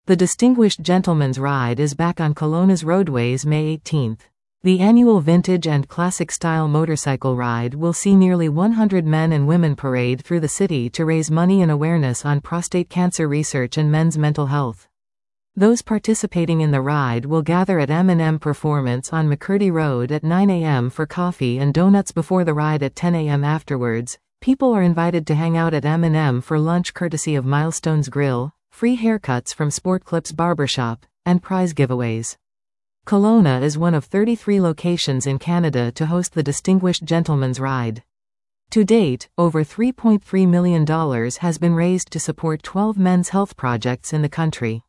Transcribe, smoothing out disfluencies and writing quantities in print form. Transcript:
The Distinguished Gentleman's Ride is back on Kelowna's roadways May 18. The annual vintage and classic-style motorcycle ride will see nearly 100 men and women parade through the city to raise money and awareness on prostate cancer research and men's mental health. Those participating in the ride will gather at M&M Performance on McCurdy Road at 9 a.m. for coffee and donuts before the ride at 10 a.m. afterwards. People are invited to hang out at M&M for lunch courtesy of Milestones Grill, free haircuts from Sport Clips Barbershop, and prize giveaways. Kelowna is one of 33 locations in Canada to host the Distinguished Gentleman's Ride. To date, over $3.3 million has been raised to support 12 men's health projects in the country.